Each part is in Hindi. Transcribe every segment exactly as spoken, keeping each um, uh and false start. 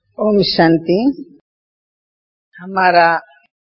ओम शांति। हमारा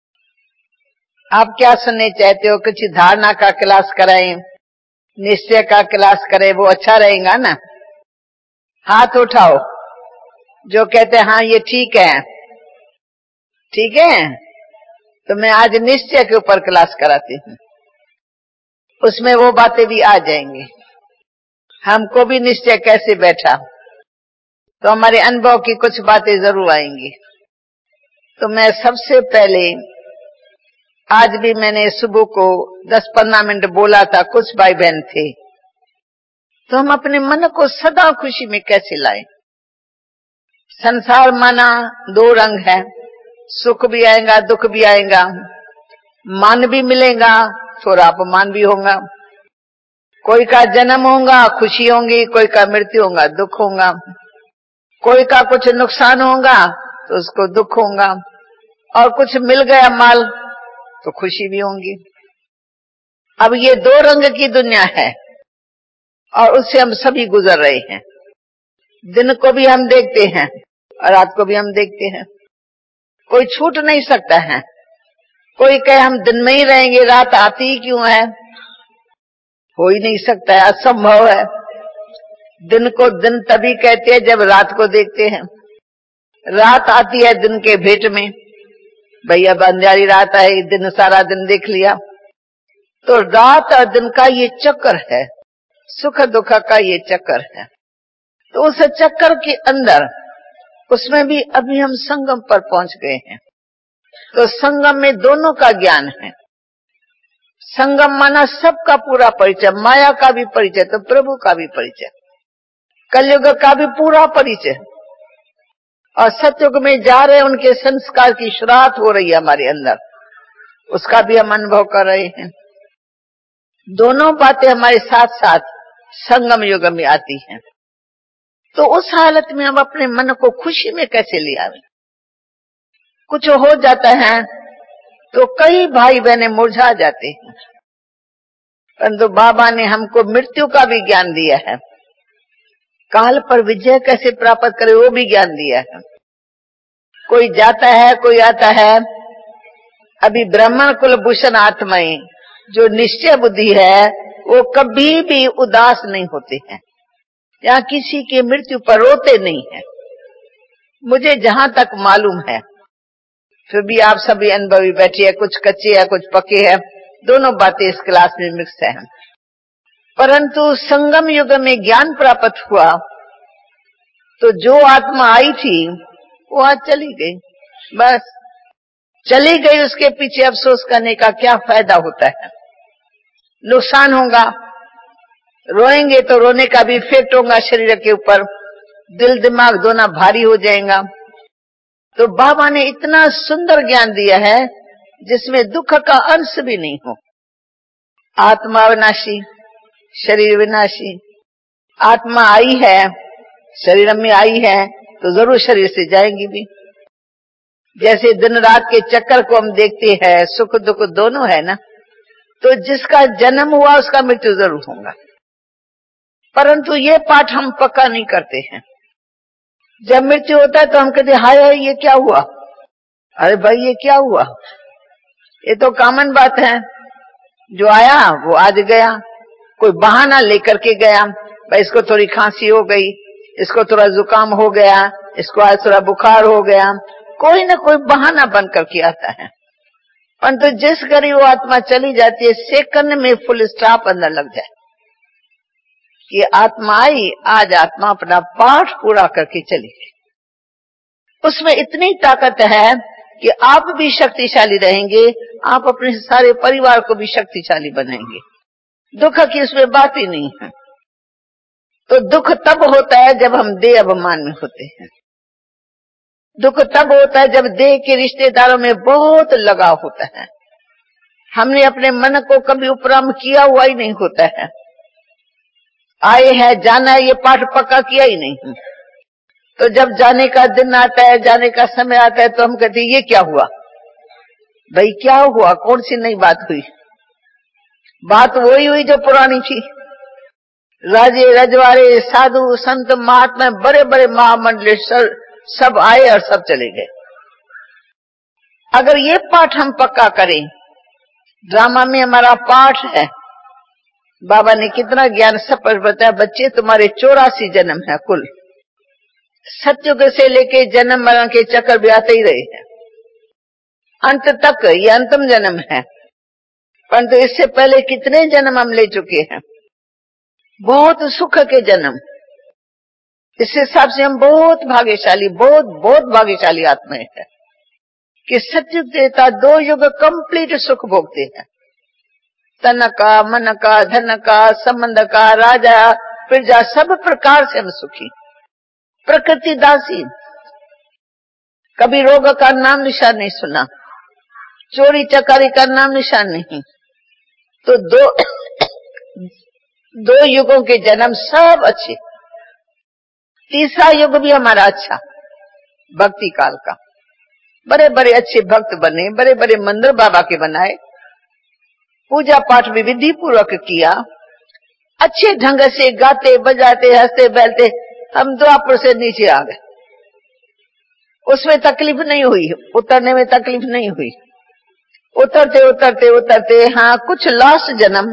आप क्या सुनने चाहते हो? कुछ धारणा का क्लास कराएं, निश्चय का क्लास करें, वो अच्छा रहेगा ना? हाथ उठाओ जो कहते हैं हाँ ये ठीक है। ठीक है, तो मैं आज निश्चय के ऊपर क्लास कराती हूँ। उसमें वो बातें भी आ जाएंगी। हमको भी निश्चय कैसे बैठा, तो हमारे अनुभव की कुछ बातें जरूर आएंगी। तो मैं सबसे पहले, आज भी मैंने सुबह को दस पंद्रह मिनट बोला था, कुछ भाई बहन थे, तो हम अपने मन को सदा खुशी में कैसे लाएं। संसार माना दो रंग है, सुख भी आएगा दुख भी आएगा, मान भी मिलेगा थोड़ा अपमान भी होगा। कोई का जन्म होगा खुशी होगी, कोई का मृत्यु होगा दुख होगा, कोई का कुछ नुकसान होगा तो उसको दुख होगा, और कुछ मिल गया माल तो खुशी भी होगी। अब ये दो रंग की दुनिया है और उससे हम सभी गुजर रहे हैं। दिन को भी हम देखते हैं और रात को भी हम देखते हैं, कोई छूट नहीं सकता है। कोई कहे हम दिन में ही रहेंगे, रात आती ही क्यों है? हो ही नहीं सकता है, असंभव है। दिन को दिन तभी कहते हैं जब रात को देखते हैं। रात आती है दिन के भेंट में, भैया बंजारी रात आई, दिन सारा दिन देख लिया। तो रात और दिन का ये चक्कर है, सुख दुख का ये चक्कर है। तो उस चक्कर के अंदर, उसमें भी अभी हम संगम पर पहुंच गए हैं। तो संगम में दोनों का ज्ञान है। संगम माना सबका पूरा परिचय, माया का भी परिचय तो प्रभु का भी परिचय, कलयुग का भी पूरा परिचय, और सतयुग में जा रहे उनके संस्कार की शुरुआत हो रही है हमारे अंदर, उसका भी हम अनुभव कर रहे हैं। दोनों बातें हमारे साथ साथ संगम युग में आती हैं। तो उस हालत में हम अपने मन को खुशी में कैसे ले आवे? कुछ हो जाता है तो कई भाई बहने मुरझा जाते हैं, परंतु बाबा ने हमको मृत्यु का भी ज्ञान दिया है, काल पर विजय कैसे प्राप्त करे वो भी ज्ञान दिया है। कोई जाता है कोई आता है। अभी ब्राह्मण कुल भूषण आत्माएं जो निश्चय बुद्धि है वो कभी भी उदास नहीं होते हैं, या किसी की मृत्यु पर रोते नहीं है, मुझे जहां तक मालूम है। फिर भी आप सभी अनुभवी बैठे हैं, कुछ कच्चे हैं कुछ पक्के हैं, दोनों बातें इस क्लास में मिक्स है। परंतु संगम युग में ज्ञान प्राप्त हुआ तो जो आत्मा आई थी वो आज चली गई, बस चली गई। उसके पीछे अफसोस करने का क्या फायदा होता है? नुकसान होगा, रोएंगे तो रोने का भी इफेक्ट होगा शरीर के ऊपर, दिल दिमाग दोनों भारी हो जाएगा। तो बाबा ने इतना सुंदर ज्ञान दिया है जिसमें दुख का अंश भी नहीं हो। आत्मा विनाशी शरीर विनाशी। आत्मा आई है, शरीर में आई है तो जरूर शरीर से जाएंगी भी। जैसे दिन रात के चक्कर को हम देखते हैं, सुख दुख दोनों है ना, तो जिसका जन्म हुआ उसका मृत्यु जरूर होगा। परंतु ये पाठ हम पक्का नहीं करते हैं। जब मृत्यु होता है तो हम कहते हाय हाय ये क्या हुआ, अरे भाई ये क्या हुआ, ये तो कॉमन बात है। जो आया वो आज गया, कोई बहाना लेकर के गया, भाई इसको थोड़ी खांसी हो गई, इसको थोड़ा जुकाम हो गया, इसको आज थोड़ा बुखार हो गया, कोई ना कोई बहाना बन करके आता है। परंतु जिस घड़ी वो आत्मा चली जाती है, सेकंड में फुल स्टॉप अंदर लग जाए कि आत्मा आई, आज आत्मा अपना पाठ पूरा करके चली गई। उसमें इतनी ताकत है कि आप भी शक्तिशाली रहेंगे, आप अपने सारे परिवार को भी शक्तिशाली बनाएंगे। दुख की उसमें बात ही नहीं है। तो दुख तब होता है जब हम देह अभिमान में होते हैं। दुख तब होता है जब देह के रिश्तेदारों में बहुत लगाव होता है, हमने अपने मन को कभी उपराम किया हुआ ही नहीं होता है। आए हैं जाना है, ये पाठ पक्का किया ही नहीं। तो जब जाने का दिन आता है, जाने का समय आता है, तो हम कहते ये क्या हुआ, भाई क्या हुआ, कौन सी नई बात हुई? बात वही हुई जो पुरानी थी। राजे रजवाड़े साधु संत महात्मा बड़े बड़े महामंडलेश्वर सब आए और सब चले गए। अगर ये पाठ हम पक्का करें, ड्रामा में हमारा पाठ है, बाबा ने कितना ज्ञान सब पर बताया, बच्चे तुम्हारे चौरासी जन्म है कुल, सतयुग से लेके जन्म मरण के चक्कर भी आते ही रहे हैं, अंत तक ये अंतिम जन्म है। परंतु तो इससे पहले कितने जन्म हम ले चुके हैं, बहुत सुख के जन्म। इस हिसाब से हम बहुत भाग्यशाली, बहुत बहुत भाग्यशाली आत्माएं हैं कि सतयुग देता दो युग कंप्लीट सुख भोगते हैं। तन का, मन का, धन का, संबंध का, राजा प्रजा सब प्रकार से हम सुखी, प्रकृति दासी। कभी रोग का नाम निशान नहीं सुना, चोरी चकारी का नाम निशान नहीं। तो दो दो युगों के जन्म सब अच्छे। तीसरा युग भी हमारा अच्छा, भक्ति काल का। बड़े बड़े अच्छे भक्त बने, बड़े बड़े मंदिर बाबा के बनाए, पूजा पाठ भी विधि पूर्वक किया, अच्छे ढंग से गाते बजाते हंसते बैलते हम द्वापर से नीचे आ गए। उसमें तकलीफ नहीं हुई, उतरने में तकलीफ नहीं हुई। उतरते उतरते उतरते हाँ कुछ लास्ट जन्म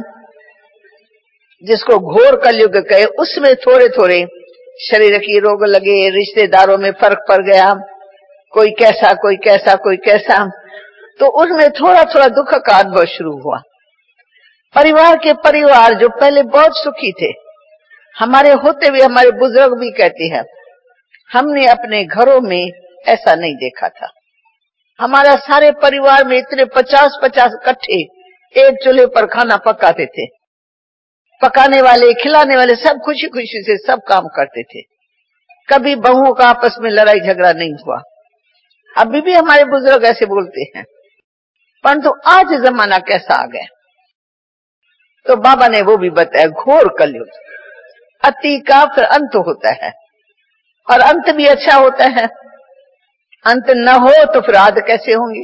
जिसको घोर कलयुग कहे, उसमें थोड़े थोड़े शरीर की रोग लगे, रिश्तेदारों में फर्क पड़ गया, कोई कैसा कोई कैसा कोई कैसा, तो उसमें थोड़ा थोड़ा दुख का अनुभव शुरू हुआ। परिवार के परिवार जो पहले बहुत सुखी थे, हमारे होते हुए हमारे बुजुर्ग भी कहते हैं हमने अपने घरों में ऐसा नहीं देखा था। हमारा सारे परिवार में इतने पचास पचास इकट्ठे एक चूल्हे पर खाना पकाते थे, पकाने वाले खिलाने वाले सब खुशी खुशी से सब काम करते थे, कभी बहुओं का आपस में लड़ाई झगड़ा नहीं हुआ। अभी भी हमारे बुजुर्ग ऐसे बोलते हैं, परंतु तो आज जमाना कैसा आ गया, तो बाबा ने वो भी बताया, घोर कलयुग, अति का फिर अंत होता है, और अंत भी अच्छा होता है। अंत न हो तो फिर आदि कैसे होंगी।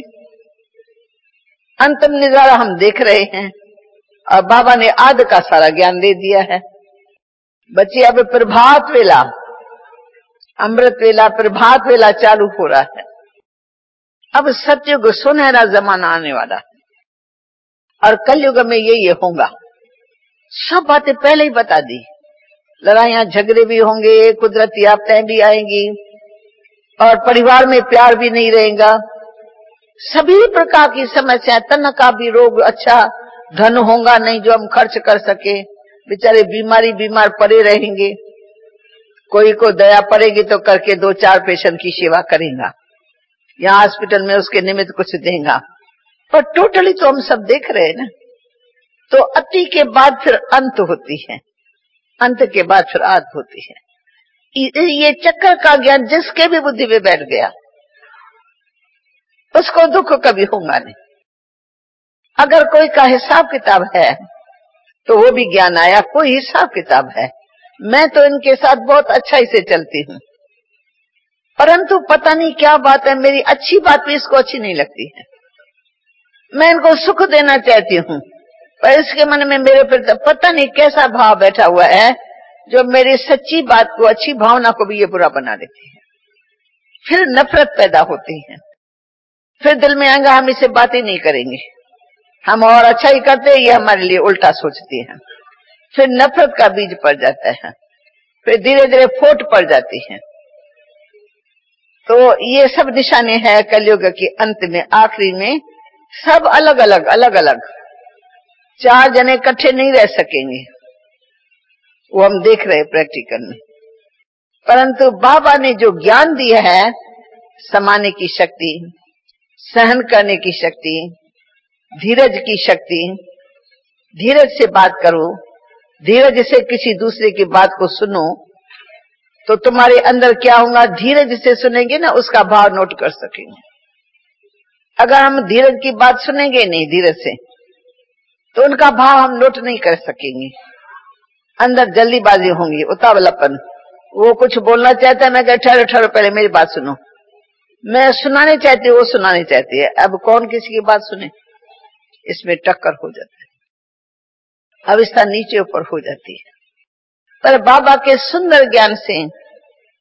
अंतिम नजारा हम देख रहे हैं, और बाबा ने आदि का सारा ज्ञान दे दिया है। बच्चे अब प्रभात वेला, अमृत वेला, प्रभात वेला चालू हो रहा है। अब सतयुग सुनहरा जमाना आने वाला है, और कलयुग में ये ये होगा। सब बातें पहले ही बता दी। लड़ाइयां झगड़े भी होंगे, कुदरती आपदाएं भी आएंगी, और परिवार में प्यार भी नहीं रहेगा, सभी प्रकार की समस्या, तन का भी रोग, अच्छा धन होगा नहीं जो हम खर्च कर सके, बेचारे बीमारी बीमार पड़े रहेंगे। कोई को दया पड़ेगी तो करके दो चार पेशेंट की सेवा करेगा, यहाँ हॉस्पिटल में उसके निमित्त कुछ देगा, पर टोटली तो हम सब देख रहे हैं ना। तो अति के बाद फिर अंत होती है, अंत के बाद फिर आदि होती है। ये चक्कर का ज्ञान जिसके भी बुद्धि में बैठ गया उसको दुख कभी होगा नहीं। अगर कोई का हिसाब किताब है तो वो भी ज्ञान आया, कोई हिसाब किताब है, मैं तो इनके साथ बहुत अच्छा ही से चलती हूँ, परंतु पता नहीं क्या बात है, मेरी अच्छी बात भी इसको अच्छी नहीं लगती है। मैं इनको सुख देना चाहती हूँ, पर इसके मन में मेरे पर पता नहीं कैसा भाव बैठा हुआ है जो मेरी सच्ची बात को, अच्छी भावना को भी ये बुरा बना देती है। फिर नफरत पैदा होती है, फिर दिल में आएगा हम इसे बातें नहीं करेंगे, हम और अच्छा ही करते हैं, ये हमारे लिए उल्टा सोचती है। फिर नफरत का बीज पड़ जाता है, फिर धीरे धीरे फोट पड़ जाती है। तो ये सब निशाने हैं कलयुग के अंत में, आखिरी में सब अलग अलग अलग अलग, चार जने इकट्ठे नहीं रह सकेंगे, वो हम देख रहे प्रैक्टिकल में। परंतु बाबा ने जो ज्ञान दिया है, समाने की शक्ति, सहन करने की शक्ति, धीरज की शक्ति, धीरज से बात करो, धीरज से किसी दूसरे की बात को सुनो, तो तुम्हारे अंदर क्या होगा, धीरज से सुनेंगे ना, उसका भाव नोट कर सकेंगे। अगर हम धीरज की बात सुनेंगे नहीं धीरज से, तो उनका भाव हम नोट नहीं कर सकेंगे। अंदर जल्दीबाजी होंगी, उतावलापन, वो कुछ बोलना चाहता है, मैं कहता ठहरो ठहरो पहले मेरी बात सुनो, मैं सुनाने चाहती हूँ, वो सुनाने चाहती है, अब कौन किसी की बात सुने, इसमें टक्कर हो जाती है, अवस्था नीचे ऊपर हो जाती है। पर बाबा के सुंदर ज्ञान से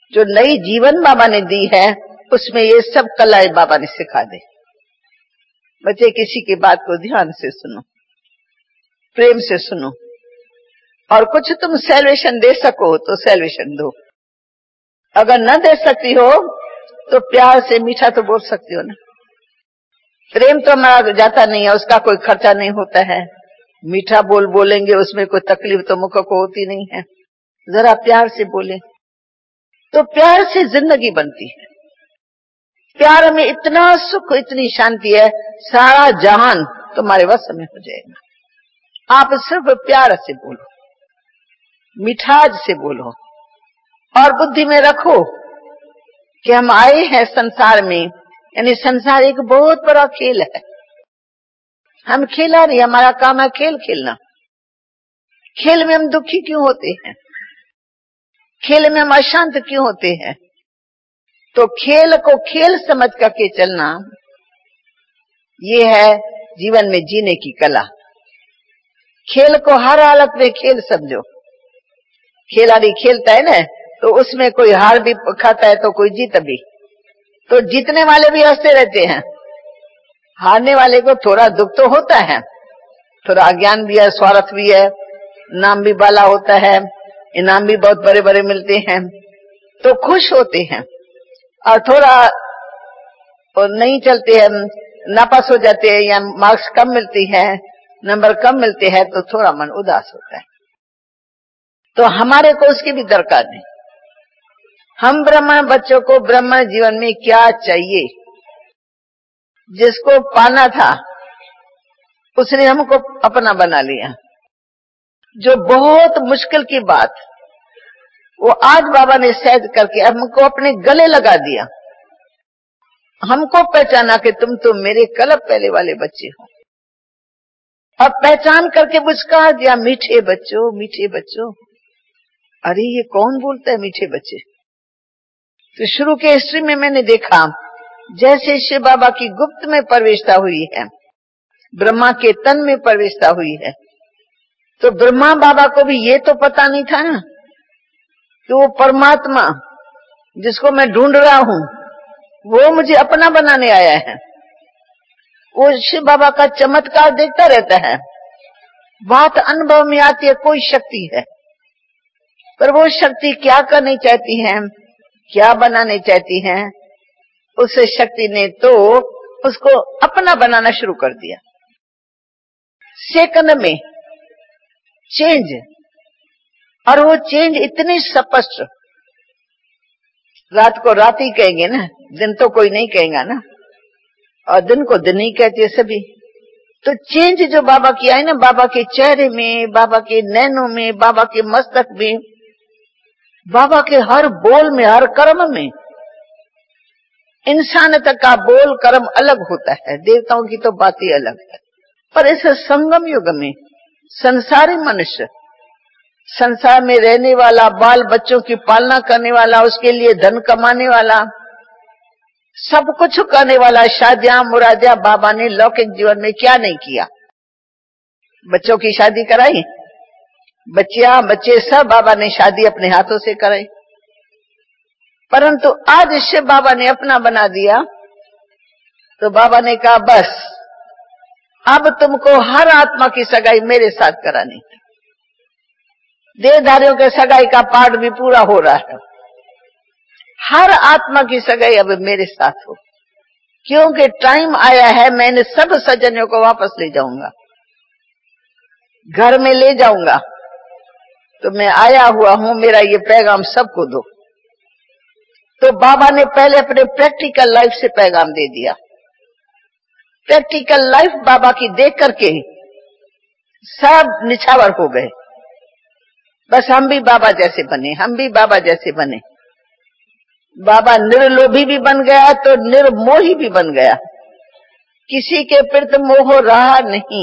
जो नई जीवन बाबा ने दी है उसमें ये सब कलाएं बाबा ने सिखा दी। बच्चे किसी की बात को ध्यान से सुनो, प्रेम से सुनो, और कुछ तुम सैल्वेशन दे सको तो सैल्वेशन दो। अगर न दे सकती हो तो प्यार से मीठा तो बोल सकती हो ना। प्रेम तो हमारा जाता नहीं है, उसका कोई खर्चा नहीं होता है। मीठा बोल बोलेंगे उसमें कोई तकलीफ तो मुख को होती नहीं है। जरा प्यार से बोले तो प्यार से जिंदगी बनती है। प्यार में इतना सुख, इतनी शांति है, सारा जहान तुम्हारे वश में हो जाएगा। आप सिर्फ प्यार से बोलो, मिठास से बोलो, और बुद्धि में रखो कि हम आए हैं संसार में, यानी संसार एक बहुत बड़ा खेल है। हम खेला नहीं, हमारा काम है खेल खेलना। खेल में हम दुखी क्यों होते हैं, खेल में हम अशांत क्यों होते हैं? तो खेल को खेल समझ करके चलना, ये है जीवन में जीने की कला। खेल को हर हालत में खेल समझो। खिलाड़ी खेलता है ना, तो उसमें कोई हार भी खाता है तो कोई जीत भी। तो जीतने वाले भी हंसते रहते हैं, हारने वाले को थोड़ा दुख तो होता है, थोड़ा अज्ञान भी है, स्वार्थ भी है, नाम भी बाला होता है, इनाम भी बहुत बड़े बड़े मिलते हैं तो खुश होते हैं, और थोड़ा और नहीं चलते हैं, नापास हो जाते हैं या मार्क्स कम मिलती है, नंबर कम मिलते हैं तो थोड़ा मन उदास होता है। तो हमारे को उसकी भी दरकार नहीं। हम ब्राह्मण बच्चों को ब्राह्मण जीवन में क्या चाहिए, जिसको पाना था उसने हमको अपना बना लिया। जो बहुत मुश्किल की बात वो आज बाबा ने सहज करके हमको अपने गले लगा दिया। हमको पहचाना कि तुम तो मेरे कलप पहले वाले बच्चे हो, और पहचान करके मुस्कुरा दिया, मीठे बच्चों मीठे बच्चों। अरे ये कौन बोलता है मीठे बच्चे? तो शुरू के हिस्ट्री में मैंने देखा जैसे शिव बाबा की गुप्त में प्रवेशता हुई है, ब्रह्मा के तन में प्रवेशता हुई है, तो ब्रह्मा बाबा को भी ये तो पता नहीं था ना कि वो परमात्मा जिसको मैं ढूंढ रहा हूं वो मुझे अपना बनाने आया है। वो शिव बाबा का चमत्कार देखता रहता है, बात अनुभव में आती है, कोई शक्ति है, पर वो शक्ति क्या करनी चाहती है, क्या बनाने चाहती है, उस शक्ति ने तो उसको अपना बनाना शुरू कर दिया। सेकंड में चेंज, और वो चेंज इतनी स्पष्ट, रात को रात ही कहेंगे ना, दिन तो कोई नहीं कहेगा ना, और दिन को दिन ही कहते सभी। तो चेंज जो बाबा की आई ना, बाबा के चेहरे में, बाबा के नैनों में, बाबा के मस्तक में, बाबा के हर बोल में, हर कर्म में। इंसान तक का बोल कर्म अलग होता है, देवताओं की तो बात ही अलग है, पर इस संगम युग में संसारी मनुष्य, संसार में रहने वाला, बाल बच्चों की पालना करने वाला, उसके लिए धन कमाने वाला, सब कुछ करने वाला, शादियां मुरादियां, बाबा ने लौकिक जीवन में क्या नहीं किया। बच्चों की शादी कराई, बच्चियां बच्चे सब बाबा ने शादी अपने हाथों से कराई। परंतु आज शिव बाबा ने अपना बना दिया, तो बाबा ने कहा बस अब तुमको हर आत्मा की सगाई मेरे साथ करानी है। देहधारियों के सगाई का पाठ भी पूरा हो रहा है, हर आत्मा की सगाई अब मेरे साथ हो, क्योंकि टाइम आया है, मैंने सब सज्जनों को वापस ले जाऊंगा, घर में ले जाऊंगा। तो मैं आया हुआ हूं, मेरा ये पैगाम सबको दो। तो बाबा ने पहले अपने प्रैक्टिकल लाइफ से पैगाम दे दिया। प्रैक्टिकल लाइफ बाबा की देख करके सब निछावर हो गए, बस हम भी बाबा जैसे बने, हम भी बाबा जैसे बने। बाबा निर्लोभी भी बन गया तो निर्मोही भी बन गया, किसी के प्रति मोह रहा नहीं।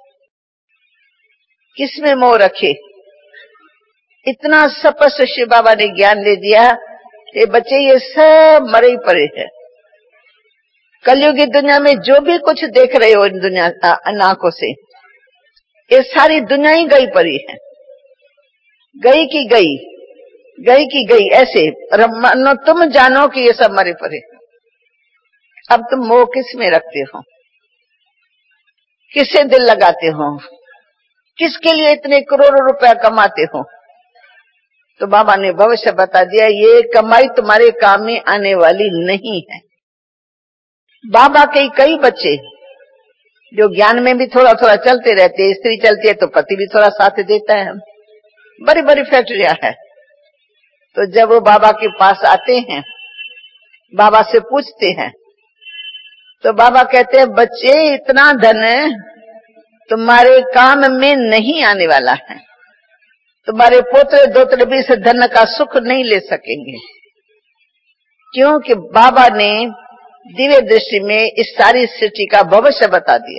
किसमें मोह रखे, इतना स्पष्ट शिव बाबा ने ज्ञान दे दिया कि बच्चे ये सब मरे ही पड़े हैं। कलयुग की दुनिया में जो भी कुछ देख रहे हो इन दुनिया आंखों से, ये सारी दुनिया ही गई पड़ी है, गई की गई। गई की गई ऐसे, मानो तुम जानो कि ये सब मरे पड़े। अब तुम मोह किस में रखते हो, किससे दिल लगाते हो, किसके लिए इतने करोड़ों रुपया कमाते हो? तो बाबा ने भविष्य बता दिया, ये कमाई तुम्हारे काम में आने वाली नहीं है। बाबा के कई बच्चे जो ज्ञान में भी थोड़ा थोड़ा चलते रहते हैं, स्त्री चलती है तो पति भी थोड़ा साथ देता है, बड़ी बड़ी फैक्ट्रियां है। तो जब वो बाबा के पास आते हैं, बाबा से पूछते हैं, तो बाबा कहते हैं, बच्चे इतना धन तुम्हारे काम में नहीं आने वाला है, तुम्हारे पोते दोतरे भी इस धन का सुख नहीं ले सकेंगे, क्योंकि बाबा ने दिव्य दृष्टि में इस सारी सृष्टि का भविष्य बता दिया।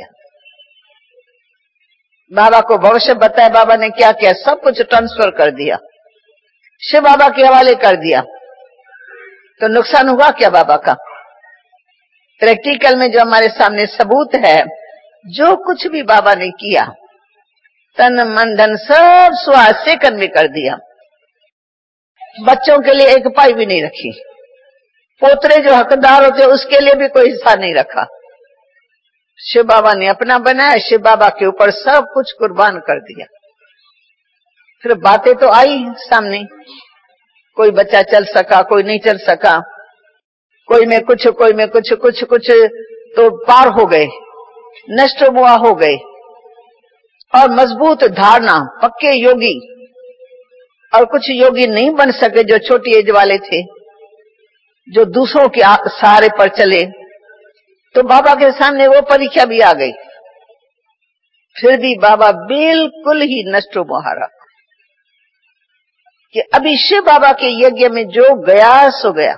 बाबा को भविष्य बताया, बाबा ने क्या किया, सब कुछ ट्रांसफर कर दिया, शिव बाबा के हवाले कर दिया। तो नुकसान हुआ क्या बाबा का? प्रैक्टिकल में जो हमारे सामने सबूत है, जो कुछ भी बाबा ने किया, तन मन धन सब स्वास्थ्य सेकंड में कर दिया। बच्चों के लिए एक पाई भी नहीं रखी, पोतरे जो हकदार होते उसके लिए भी कोई हिस्सा नहीं रखा। शिव बाबा ने अपना बनाया, शिव बाबा के ऊपर सब कुछ कुर्बान कर दिया। फिर बातें तो आई सामने, कोई बच्चा चल सका, कोई नहीं चल सका, कोई में कुछ, कोई में कुछ, कुछ कुछ तो पार हो गए, नष्ट हुआ हो गए, और मजबूत धारणा, पक्के योगी, और कुछ योगी नहीं बन सके जो छोटी एज वाले थे, जो दूसरों के सहारे पर चले। तो बाबा के सामने वो परीक्षा भी आ गई, फिर भी बाबा बिल्कुल ही नष्ट मुहारा कि अभी शिव बाबा के यज्ञ में जो गया सो गया।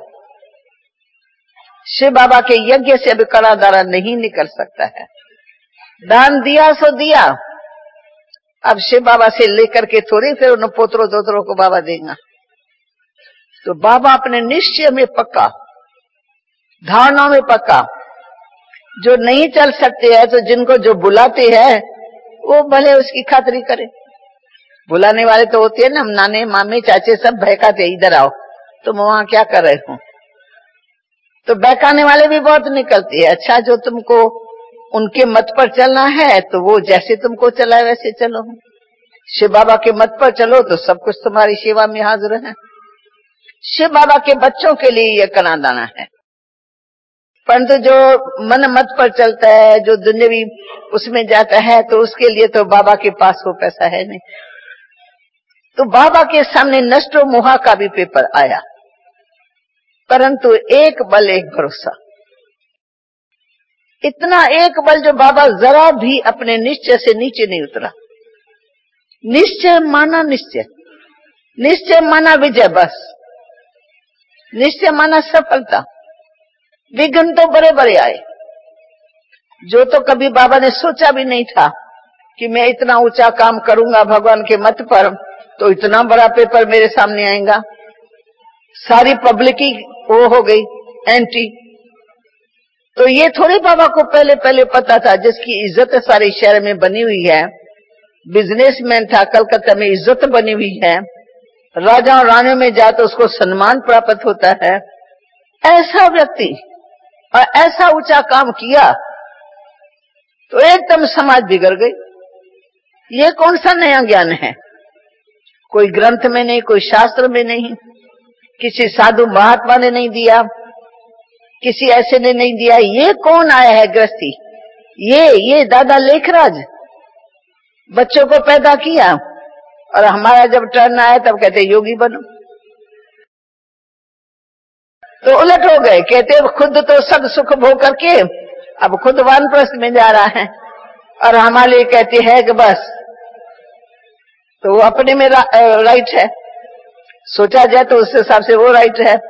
शिव बाबा के यज्ञ से अभी कड़ा दारा नहीं निकल सकता है। दान दिया सो दिया, अब शिव बाबा से लेकर के थोड़ी फिर उन पोतरों दोतरों को बाबा देगा। तो बाबा अपने निश्चय में पक्का, धारणाओं में पक्का। जो नहीं चल सकते हैं तो जिनको जो बुलाते हैं वो भले उसकी खातिरी करे। बुलाने वाले तो होते हैं ना, नाने मामे चाचे सब बहकाते, इधर आओ, तुम वहां क्या कर रहे हो। तो बहकाने वाले भी बहुत निकलते हैं। अच्छा, जो तुमको उनके मत पर चलना है तो वो जैसे तुमको चलाए वैसे चलो। शिव बाबा के मत पर चलो तो सब कुछ तुम्हारी सेवा में हाजिर है। शिव बाबा के बच्चों के लिए यह कना दाना है। परंतु जो मन मत पर चलता है, जो दुनियावी उसमें जाता है, तो उसके लिए तो बाबा के पास वो पैसा है नहीं। तो बाबा के सामने नष्ट मोहा का भी पेपर आया, परंतु एक बल एक भरोसा, इतना एक बल जो बाबा जरा भी अपने निश्चय से नीचे नहीं उतरा। निश्चय माना निश्चय, निश्चय माना विजय, बस निश्चय माना सफलता। विघ्न तो बड़े बड़े आए, जो तो कभी बाबा ने सोचा भी नहीं था कि मैं इतना ऊंचा काम करूंगा भगवान के मत पर, तो इतना बड़ा पेपर मेरे सामने आएगा। सारी पब्लिक ही वो हो गई एंटी। तो ये थोड़ी बाबा को पहले पहले पता था, जिसकी इज्जत सारे शहर में बनी हुई है, बिजनेसमैन था, कलकत्ता में इज्जत बनी हुई है, राजा और रानियों में जाए तो उसको सम्मान प्राप्त होता है। ऐसा व्यक्ति और ऐसा ऊंचा काम किया तो एकदम समाज बिगड़ गई। ये कौन सा नया ज्ञान है? कोई ग्रंथ में नहीं, कोई शास्त्र में नहीं, किसी साधु महात्मा ने नहीं दिया, किसी ऐसे ने नहीं दिया। ये कौन आया है गृहस्थी? ये ये दादा लेखराज बच्चों को पैदा किया, और हमारा जब टर्न आया तब कहते योगी बनो। तो उलट हो गए, कहते खुद तो सब सुख भोग करके अब खुद वानप्रस्थ में जा रहा है, और हमारे लिए कहते हैं कि बस। तो वो अपने में रा, राइट है, सोचा जाए तो उस हिसाब से वो राइट है।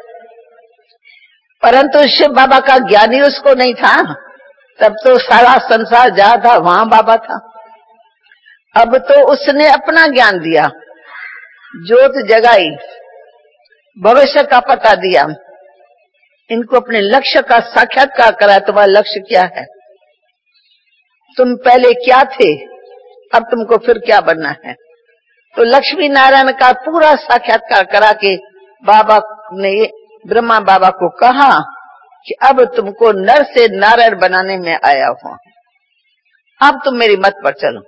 परंतु शिव बाबा का ज्ञान ही उसको नहीं था। तब तो सारा संसार जहां था वहां बाबा था। अब तो उसने अपना ज्ञान दिया, ज्योत जगाई, भविष्य का पता दिया, इनको अपने लक्ष्य का साक्षात्कार कराया। तुम्हारा लक्ष्य क्या है? तुम पहले क्या थे, अब तुमको फिर क्या बनना है? तो लक्ष्मी नारायण का पूरा साक्षात्कार करा के बाबा ने ब्रह्मा बाबा को कहा कि अब तुमको नर से नारायण बनाने में आया हूं, अब तुम मेरी मत पर चलो।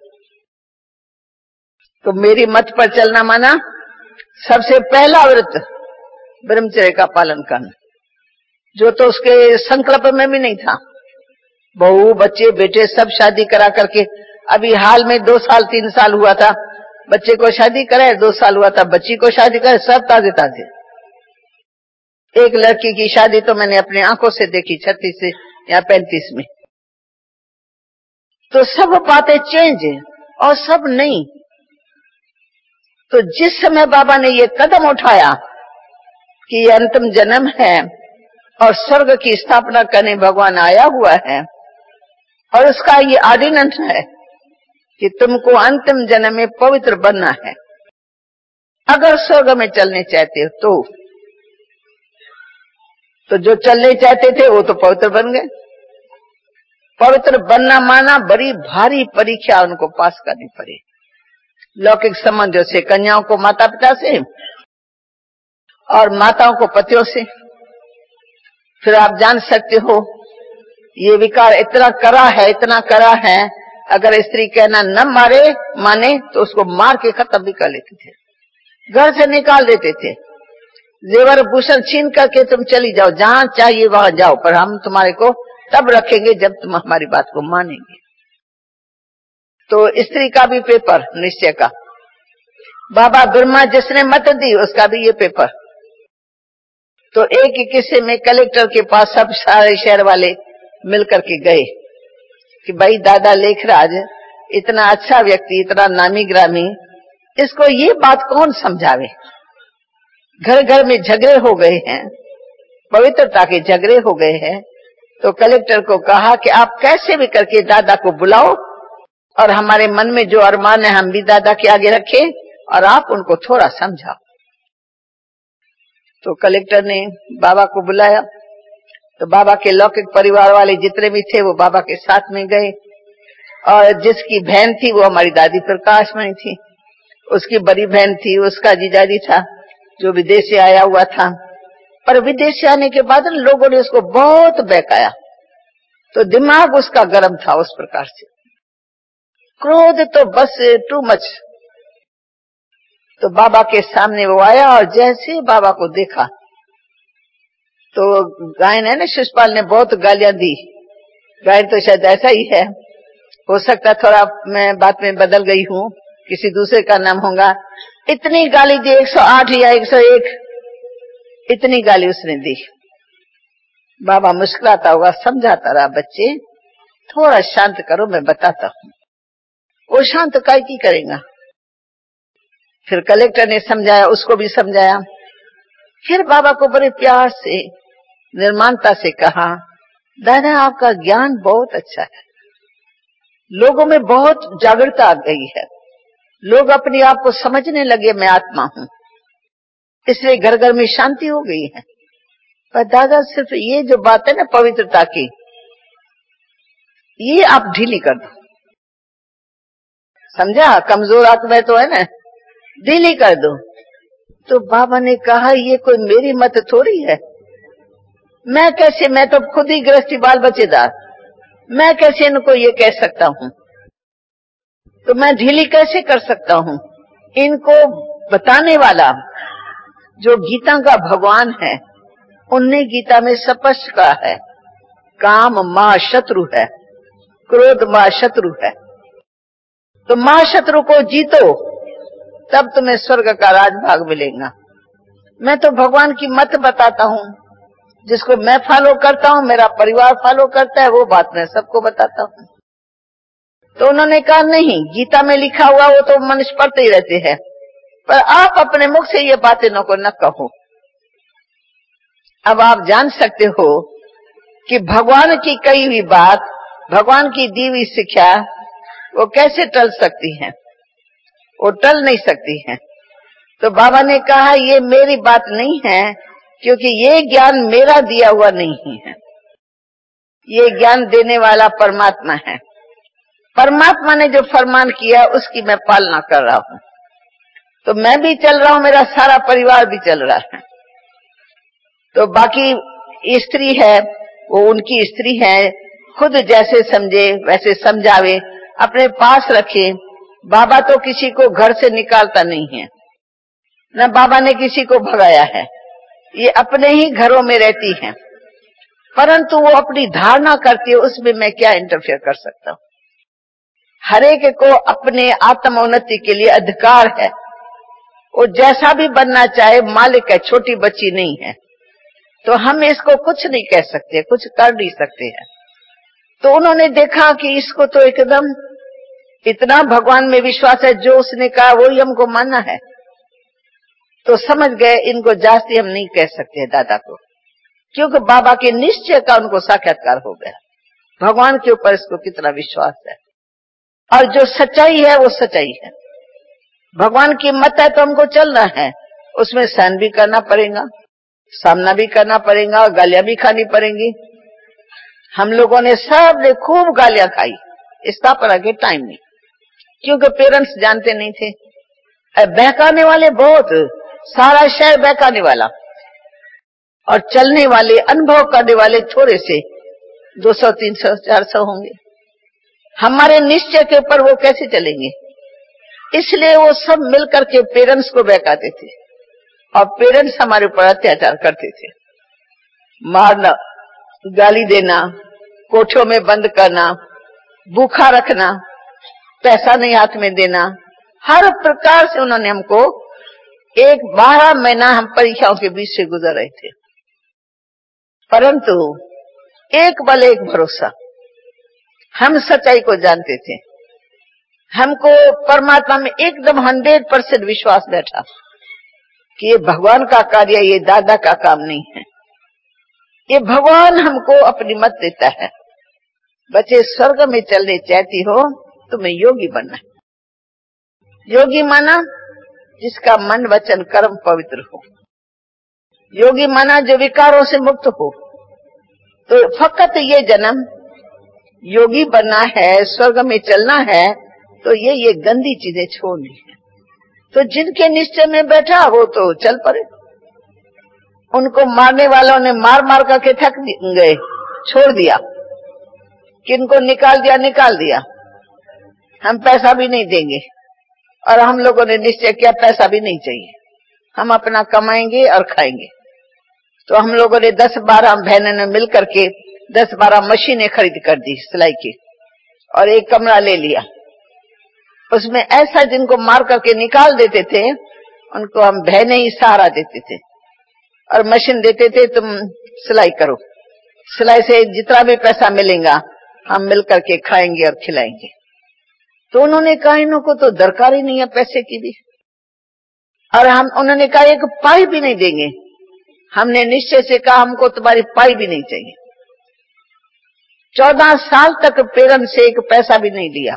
तो मेरी मत पर चलना माना सबसे पहला व्रत ब्रह्मचर्य का पालन करना, जो तो उसके संकल्प में भी नहीं था। बहू बच्चे बेटे सब शादी करा करके, अभी हाल में दो साल तीन साल हुआ था, बच्चे को शादी करे, दो साल हुआ था बच्ची को शादी करे, सब ताजे ताजे। एक लड़की की शादी तो मैंने अपनी आंखों से देखी छत्तीस से या पैंतीस में। तो सब बातें चेंज और सब नहीं। तो जिस समय बाबा ने ये कदम उठाया कि ये अंतिम जन्म है और स्वर्ग की स्थापना करने भगवान आया हुआ है और उसका ये ऑर्डिनेंस है कि तुमको अंतिम जन्म में पवित्र बनना है, अगर स्वर्ग में चलने चाहते हो तो तो जो चलने चाहते थे वो तो पवित्र बन गए। पवित्र बनना माना बड़ी भारी परीक्षा उनको पास करनी पड़ी, लौकिक संबंधों से, कन्याओं को माता पिता से और माताओं को पतियों से। फिर आप जान सकते हो ये विकार इतना करा है, इतना करा है, अगर स्त्री कहना न मारे माने तो उसको मार के खत्म भी कर लेते थे, घर से निकाल देते थे, जेवर भूषण छीन करके तुम चली जाओ, जहां चाहिए वहां जाओ, पर हम तुम्हारे को तब रखेंगे जब तुम हमारी बात को मानेंगे। तो स्त्री का भी पेपर निश्चय का, बाबा ब्रह्मा जिसने मत दी उसका भी ये पेपर। तो एक ही किस्से में कलेक्टर के पास सब सारे शहर वाले मिलकर के गए कि भाई दादा लेखराज इतना अच्छा व्यक्ति, इतना नामी ग्रामी, इसको ये बात कौन समझावे, घर घर में झगड़े हो गए हैं, पवित्रता के झगड़े हो गए हैं। तो कलेक्टर को कहा कि आप कैसे भी करके दादा को बुलाओ और हमारे मन में जो अरमान है हम भी दादा के आगे रखें और आप उनको थोड़ा समझाओ। तो कलेक्टर ने बाबा को बुलाया, तो बाबा के लौकिक परिवार वाले जितने भी थे वो बाबा के साथ में गए, और जिसकी बहन थी वो हमारी दादी प्रकाशमणि थी, उसकी बड़ी बहन थी, उसका जीजाजी था जो विदेश से आया हुआ था। पर विदेश से आने के बाद लोगों ने उसको बहुत बहकाया, तो दिमाग उसका गर्म था उस प्रकार से, क्रोध तो बस टू मच। तो बाबा के सामने वो आया और जैसे बाबा को देखा तो गायन है ना, शिषपाल ने बहुत गालियां दी, गायन तो शायद ऐसा ही है, हो सकता थोड़ा मैं बात में बदल गई हूँ, किसी दूसरे का नाम होगा। इतनी गाली दी, एक सौ आठ या एक सौ एक, इतनी गाली उसने दी। बाबा मुस्कुराता हुआ समझाता रहा, बच्चे थोड़ा शांत करो, मैं बताता हूँ। वो शांत काय की करेगा। फिर कलेक्टर ने समझाया, उसको भी समझाया। फिर बाबा को बड़े प्यार से निर्माणता से कहा, दादा आपका ज्ञान बहुत अच्छा है, लोगों में बहुत जागरूकता आ गई है, लोग अपने आप को समझने लगे मैं आत्मा हूँ, इसलिए घर घर में शांति हो गई है। पर दादा सिर्फ ये जो बात है ना पवित्रता की, ये आप ढीली कर दो, समझा, कमजोर आत्मा तो है ना, ढीली कर दो। तो बाबा ने कहा ये कोई मेरी मत थोड़ी है, मैं कैसे, मैं तो खुद ही गृहस्थी बाल बच्चेदार, मैं कैसे इनको ये कह सकता हूँ, तो मैं ढीली कैसे कर सकता हूँ। इनको बताने वाला जो गीता का भगवान है, उनने गीता में स्पष्ट कहा है, काम मां शत्रु है, क्रोध मां शत्रु है। तो मां शत्रु को जीतो तब तुम्हें स्वर्ग का राजभाग मिलेगा। मैं तो भगवान की मत बताता हूँ, जिसको मैं फॉलो करता हूँ, मेरा परिवार फॉलो करता है, वो बात मैं सबको बताता हूँ। तो उन्होंने कहा नहीं, गीता में लिखा हुआ वो तो मनुष्य पढ़ते ही रहते हैं, पर आप अपने मुख से ये बातें न को न कहो। अब आप जान सकते हो कि भगवान की कही हुई बात, भगवान की दी हुई शिक्षा वो कैसे टल सकती है, वो टल नहीं सकती है। तो बाबा ने कहा ये मेरी बात नहीं है, क्योंकि ये ज्ञान मेरा दिया हुआ नहीं है, ये ज्ञान देने वाला परमात्मा है। परमात्मा ने जो फरमान किया उसकी मैं पालना कर रहा हूँ। तो मैं भी चल रहा हूं, मेरा सारा परिवार भी चल रहा है। तो बाकी स्त्री है वो उनकी स्त्री है, खुद जैसे समझे वैसे समझावे, अपने पास रखे। बाबा तो किसी को घर से निकालता नहीं है, न बाबा ने किसी को भगाया है, ये अपने ही घरों में रहती हैं। परंतु वो अपनी धारणा करती है, उसमें मैं क्या इंटरफेयर कर सकता हूं। हर एक को अपने आत्मोन्नति के लिए अधिकार है, वो जैसा भी बनना चाहे मालिक है, छोटी बच्ची नहीं है। तो हम इसको कुछ नहीं कह सकते, कुछ कर नहीं सकते हैं। तो उन्होंने देखा कि इसको तो एकदम इतना भगवान में विश्वास है, जो उसने कहा वही हमको मानना है। तो समझ गए इनको जास्ती हम नहीं कह सकते दादा को, क्योंकि बाबा के निश्चय का उनको साक्षात्कार हो गया। भगवान के ऊपर इसको कितना विश्वास है, और जो सच्चाई है वो सच्चाई है। भगवान की मत है तो हमको चलना है, उसमें सहन भी करना पड़ेगा, सामना भी करना पड़ेगा, और गालियां भी खानी पड़ेंगी। हम लोगों ने सब ने खूब गालियां खाई, इसका पर आगे टाइम नहीं, क्योंकि पेरेंट्स जानते नहीं थे। बहकाने वाले बहुत, सारा शहर बहकाने वाला, और चलने वाले अनुभव करने वाले थोड़े से दो सौ तीन सौ चार सौ होंगे। हमारे निश्चय के ऊपर वो कैसे चलेंगे? इसलिए वो सब मिलकर के पेरेंट्स को बहकाते थे, और पेरेंट्स हमारे ऊपर अत्याचार करते थे। मारना, गाली देना, कोठियों में बंद करना, भूखा रखना, पैसा नहीं हाथ में देना, हर प्रकार से उन्होंने हमको एक बारह महीना हम परीक्षाओं के बीच से गुजर रहे थे। परंतु एक बल एक भरोसा, हम सच्चाई को जानते थे। हमको परमात्मा में एकदम हंड्रेड परसेंट विश्वास बैठा कि ये भगवान का कार्य, ये दादा का काम नहीं है। ये भगवान हमको अपनी मत देता है, बच्चे स्वर्ग में चलने चाहती हो तुम्हें योगी बनना है। योगी माना जिसका मन वचन कर्म पवित्र हो, योगी माना जो विकारों से मुक्त हो। तो फकत ये जन्म योगी बनना है, स्वर्ग में चलना है, तो ये ये गंदी चीजें छोड़नी है। तो जिनके निश्चय में बैठा वो तो चल पड़े। उनको मारने वालों ने मार मार करके थक गए, छोड़ दिया, किनको निकाल दिया निकाल दिया, हम पैसा भी नहीं देंगे। और हम लोगों ने निश्चय किया पैसा भी नहीं चाहिए, हम अपना कमाएंगे और खाएंगे। तो हम लोगों ने दस बारह बहनों ने मिल करके दस बारह मशीनें खरीद कर दी सिलाई की, और एक कमरा ले लिया। उसमें ऐसा जिनको मार करके निकाल देते थे उनको हम बहनें ही सहारा देते थे, और मशीन देते थे तुम सिलाई करो, सिलाई से जितना भी पैसा मिलेगा हम मिल करके खाएंगे और खिलाएंगे। तो उन्होंने कहा इनको तो दरकार ही नहीं है पैसे की भी, और हम उन्होंने कहा एक पाई भी नहीं देंगे। हमने निश्चय से कहा हमको तुम्हारी पाई भी नहीं चाहिए। चौदह साल तक पेरेंट्स से एक पैसा भी नहीं लिया।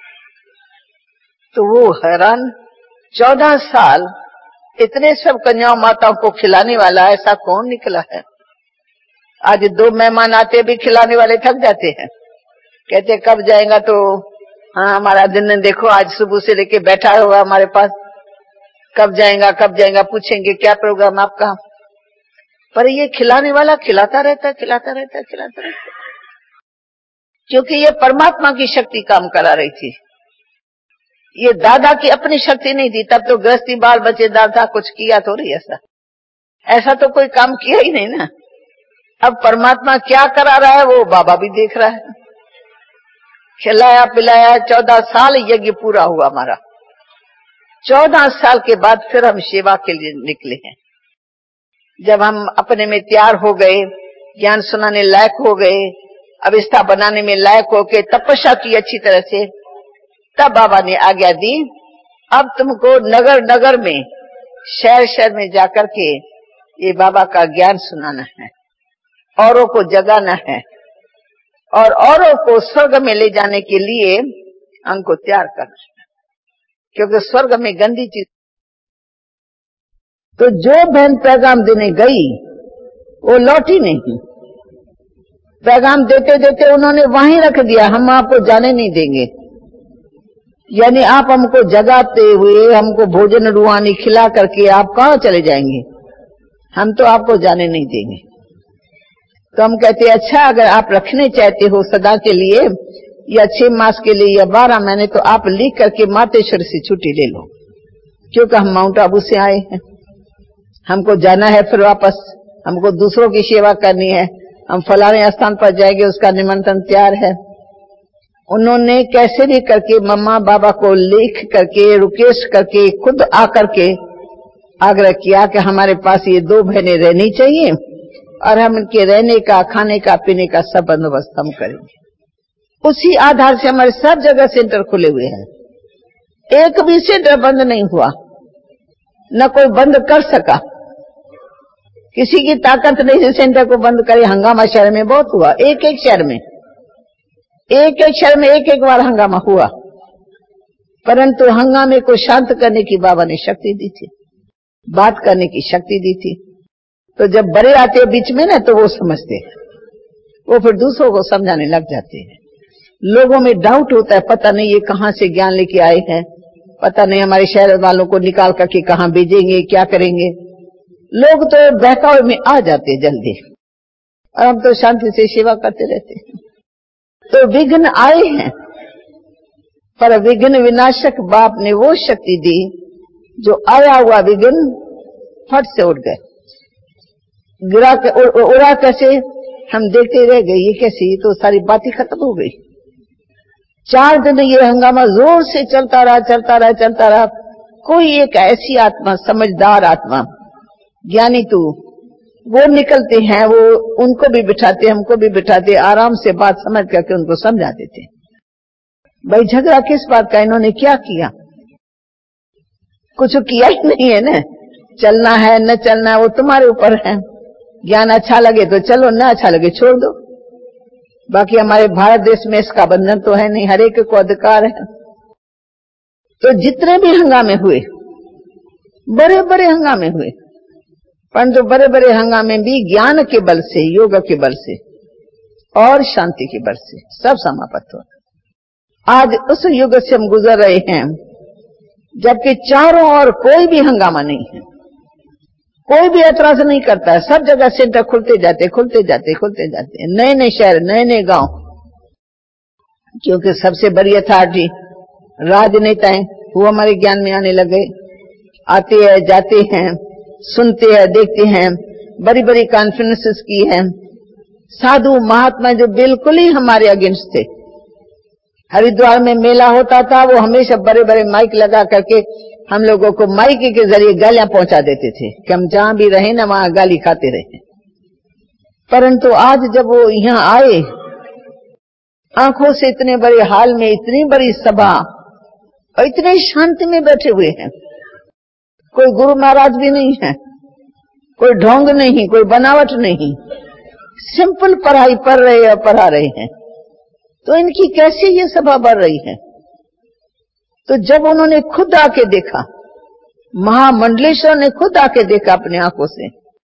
तो वो हैरान, चौदह साल इतने सब कन्याओं माताओं को खिलाने वाला ऐसा कौन निकला है? आज दो मेहमान आते भी खिलाने वाले थक जाते हैं, कहते कब जाएगा? तो हाँ हमारा दिन देखो आज सुबह से लेके बैठा हुआ हमारे पास, कब जाएगा कब जाएगा, पूछेंगे क्या प्रोग्राम आपका। पर ये खिलाने वाला खिलाता रहता खिलाता रहता खिलाता रहता, क्योंकि ये परमात्मा की शक्ति काम करा रही थी। ये दादा की अपनी शक्ति नहीं थी। तब तो गृहस्थी बाल बच्चेदार था, कुछ किया थोड़ी ऐसा ऐसा तो कोई काम किया ही नहीं ना। अब परमात्मा क्या करा रहा है वो बाबा भी देख रहा है। खिलाया पिलाया, चौदह साल यज्ञ पूरा हुआ हमारा। चौदह साल के बाद फिर हम सेवा के लिए निकले हैं। जब हम अपने में तैयार हो गए, ज्ञान सुनाने लायक हो गए, अवस्था बनाने में लायक हो के तपस्या की अच्छी तरह से, तब बाबा ने आज्ञा दी अब तुमको नगर नगर में, शहर शहर में जाकर के ये बाबा का ज्ञान सुनाना है, औरों को जगाना है, और औरों को स्वर्ग में ले जाने के लिए हमको तैयार करना है। क्योंकि स्वर्ग में गंदी चीज। तो जो बहन पैगाम देने गई वो लौटी नहीं। पैगाम देते देते उन्होंने वहीं रख दिया, हम आपको जाने नहीं देंगे। यानी आप हमको जगाते हुए हमको भोजन रुआनी खिला करके आप कहाँ चले जाएंगे? हम तो आपको जाने नहीं देंगे। तो हम कहते अच्छा, अगर आप रखने चाहते हो सदा के लिए या छह मास के लिए या बारह महीने, तो आप लिख करके मातेश्वर से छुट्टी ले लो, क्योंकि हम माउंट आबू से आए हैं, हमको जाना है फिर वापस, हमको दूसरों की सेवा करनी है, हम फलाने स्थान पर जाएंगे, उसका निमंत्रण तैयार है। उन्होंने कैसे भी करके मम्मा बाबा को लिख करके रिक्वेस्ट करके खुद आकर के आग्रह किया कि हमारे पास ये दो बहनें रहनी चाहिए और हम इनके रहने का, खाने का, पीने का सब बंदोबस्त हम करेंगे। उसी आधार से हमारे सब जगह सेंटर खुले हुए हैं, एक भी सेंटर बंद नहीं हुआ, न कोई बंद कर सका। किसी की ताकत नहीं है सेंटर को बंद करे। हंगामा शहर में बहुत हुआ, एक एक शहर में एक एक शहर में एक एक बार हंगामा हुआ, परंतु हंगामे को शांत करने की बाबा ने शक्ति दी थी, बात करने की शक्ति दी थी। तो जब बड़े आते हैं बीच में ना, तो वो समझते हैं, वो फिर दूसरों को समझाने लग जाते हैं। लोगों में डाउट होता है, पता नहीं ये कहां से ज्ञान लेके आए हैं, पता नहीं हमारे शहर वालों को निकाल करके कहां भेजेंगे, क्या करेंगे। लोग तो बहकावे में आ जाते हैं जल्दी, और हम तो शांति से सेवा करते रहते हैं। तो विघ्न आए हैं, पर विघ्न विनाशक बाप ने वो शक्ति दी, जो आया हुआ विघ्न फट से उड़ गए, गिरा के उड़ा कैसे, हम देखते रह गए, ये कैसे, ये तो सारी बातें खत्म हो गई। चार दिन ये हंगामा जोर से चलता रहा चलता रहा चलता रहा। कोई एक ऐसी आत्मा, समझदार आत्मा, ज्ञानी तू, वो निकलते हैं, वो उनको भी बिठाते, हमको भी बिठाते, आराम से बात समझ करके उनको समझा देते। भाई झगड़ा किस बात का, इन्होंने क्या किया? कुछ किया ही नहीं है ना। चलना है न चलना है वो तुम्हारे ऊपर है। ज्ञान अच्छा लगे तो चलो, न अच्छा लगे छोड़ दो। बाकी हमारे भारत देश में इसका बंधन तो है नहीं, हर एक को अधिकार है। तो जितने भी हंगामे हुए, बड़े बड़े हंगामे हुए, परंतु बड़े बड़े हंगामे भी ज्ञान के बल से, योग के बल से और शांति के बल से सब समाप्त हो। आज उस युग से हम गुजर रहे हैं जबकि चारों ओर कोई भी हंगामा नहीं है, कोई भी ऐतराज नहीं करता है। सब जगह सेंटर खुलते जाते खुलते जाते खुलते जाते हैं, नए नए शहर, नए नए गांव, क्योंकि सबसे बड़ी अथॉरिटी राजनेताएं वो हमारे ज्ञान में आने लगे। आते हैं, जाते हैं, सुनते हैं, देखते हैं, बड़ी बड़ी कॉन्फ्रेंसेस की हैं। साधु महात्मा जो बिल्कुल ही हमारे अगेंस्ट थे, हरिद्वार में मेला होता था, वो हमेशा बड़े बड़े माइक लगा करके हम लोगों को माइक के जरिए गालियां पहुंचा देते थे कि हम जहां भी रहे ना वहां गाली खाते रहे। परंतु आज जब वो यहाँ आए, आंखों से इतने बड़े हाल में इतनी बड़ी सभा और इतने शांति में बैठे हुए हैं, कोई गुरु महाराज भी नहीं है, कोई ढोंग नहीं, कोई बनावट नहीं, सिंपल पढ़ाई पढ़ रहे और पढ़ा रहे हैं। तो इनकी कैसे ये सभा बढ़ रही है? तो जब उन्होंने खुद आके देखा, महामंडलेश्वर ने खुद आके देखा अपने आंखों से,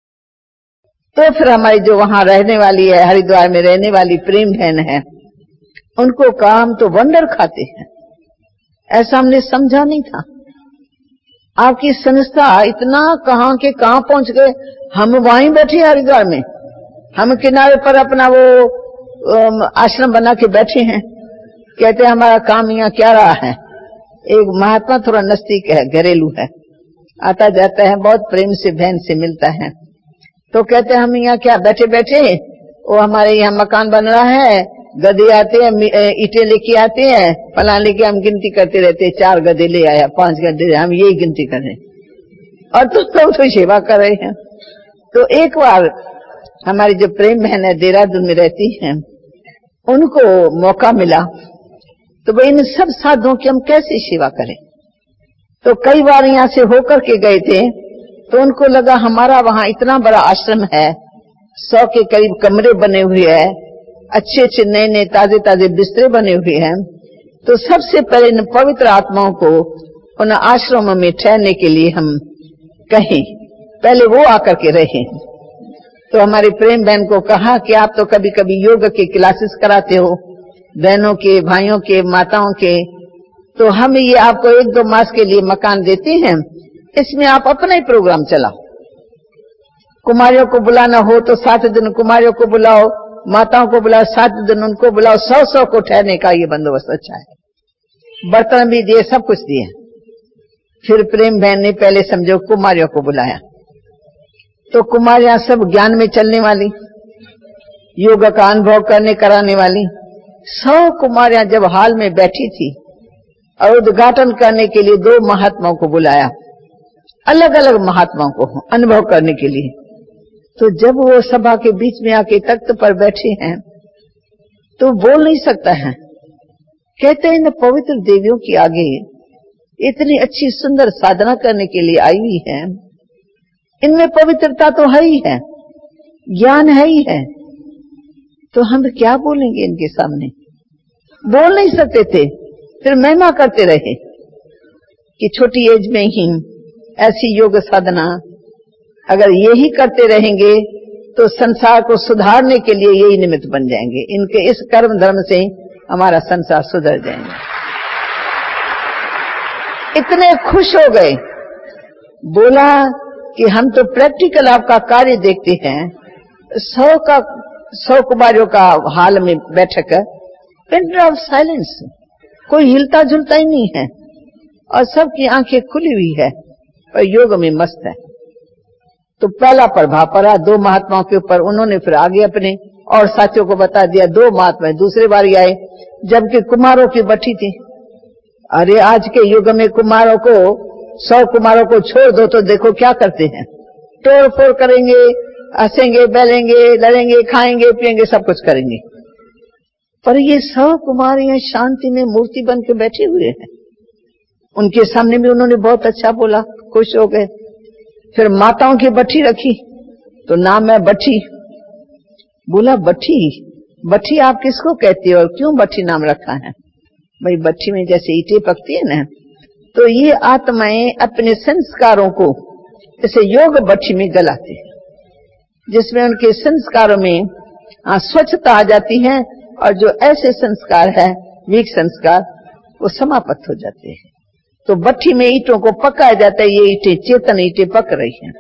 तो फिर हमारी जो वहां रहने वाली है, हरिद्वार में रहने वाली प्रेम बहन है, उनको कहा हम तो वंडर खाते हैं, ऐसा हमने समझा नहीं था। आपकी संस्था इतना कहां के कहां पहुंच गए। हम वहीं बैठे हरिद्वार में, हम किनारे पर अपना वो आश्रम बना के बैठे हैं, कहते हैं हमारा काम यहाँ क्या रहा है। एक महात्मा थोड़ा नजदीक है, घरेलू है, आता जाता है, बहुत प्रेम से बहन से मिलता है। तो कहते हैं हम यहाँ क्या बैठे बैठे, वो हमारे यहाँ मकान बन रहा है, गधे आते हैं, ईंटें लेके आते हैं, फला लेके, हम गिनती करते रहते हैं, चार गधे ले आया, पांच गधे, हम यही गिनती कर रहे हैं और तुम लोग तो सेवा कर रहे हैं। तो एक बार हमारी जो प्रेम बहन है, देहरादून में रहती है, उनको मौका मिला तो भाई इन सब साधुओं की हम कैसे सेवा करें। तो कई बार यहाँ से होकर के गए थे, तो उनको लगा हमारा वहां इतना बड़ा आश्रम है, सौ के करीब कमरे बने हुए हैं, अच्छे अच्छे नए नए ताजे ताजे बिस्तरे बने हुए हैं। तो सबसे पहले इन पवित्र आत्माओं को उन आश्रमों में ठहरने के लिए हम कहें, पहले वो आकर के रहे। तो हमारी प्रेम बहन को कहा कि आप तो कभी कभी योग के क्लासेस कराते हो, बहनों के, भाइयों के, माताओं के, तो हम ये आपको एक दो मास के लिए मकान देते हैं, इसमें आप अपना ही प्रोग्राम चलाओ। कुमारियों को बुलाना हो तो सात दिन कुमारियों को बुलाओ, माताओं को बुलाओ, सात दिन उनको बुलाओ, सौ सौ को ठहरने का ये बंदोबस्त अच्छा है। बर्तन भी दिए, सब कुछ दिए। फिर प्रेम बहन ने पहले समझो कुमारियों को बुलाया, तो कुमारियां सब ज्ञान में चलने वाली, योग का अनुभव करने कराने वाली, सौ कुमारियां जब हाल में बैठी थी और उद्घाटन करने के लिए दो महात्माओं को बुलाया, अलग अलग महात्माओं को अनुभव करने के लिए। तो जब वो सभा के बीच में आके तख्त पर बैठे हैं तो बोल नहीं सकता है। कहते हैं इन पवित्र देवियों के आगे इतनी अच्छी सुंदर साधना करने के लिए आई हुई है, इनमें पवित्रता तो है ही है, ज्ञान है ही है, तो हम क्या बोलेंगे इनके सामने? बोल नहीं सकते थे। फिर महिमा करते रहे कि छोटी एज में ही ऐसी योग साधना, अगर यही करते रहेंगे तो संसार को सुधारने के लिए यही निमित्त बन जाएंगे। इनके इस कर्म धर्म से हमारा संसार सुधर जाएंगे। इतने खुश हो गए, बोला कि हम तो प्रैक्टिकल आपका कार्य देखते हैं। सौ का सौ कुमारियों का हाल में बैठक, पिन ऑफ साइलेंस, कोई हिलता झुलता ही नहीं है और सबकी आंखें खुली हुई है और योग में मस्त है। तो पहला प्रभाव पड़ा दो महात्माओं के ऊपर। उन्होंने फिर आगे अपने और साथियों को बता दिया। दो महात्मा दूसरे बार आए, जबकि कुमारों की बैठी थी। अरे आज के युग में कुमारों को, सौ कुमारों को छोड़ दो तो देखो क्या करते हैं, तोड़ फोड़ करेंगे, हंसेंगे, बैलेंगे, लड़ेंगे, खाएंगे, पिएंगे, सब कुछ करेंगे। पर ये सौ कुमारियां शांति में मूर्ति बन के बैठे हुए हैं। उनके सामने भी उन्होंने बहुत अच्छा बोला, खुश हो गए। फिर माताओं की बट्टी रखी तो नाम है बट्टी। बोला बट्टी, बट्टी आप किसको कहती हो और क्यों बट्टी नाम रखा है? भाई बट्टी में जैसे ईंटें पकती है ना, तो ये आत्माएं अपने संस्कारों को जैसे योग बट्टी में गलाते हैं, जिसमें उनके संस्कारों में स्वच्छता आ जाती है और जो ऐसे संस्कार है वीक संस्कार, वो समाप्त हो जाते हैं। तो बट्टी में ईंटों को पकाया जाता है, ये ईंटें चेतन ईंटें पक रही हैं।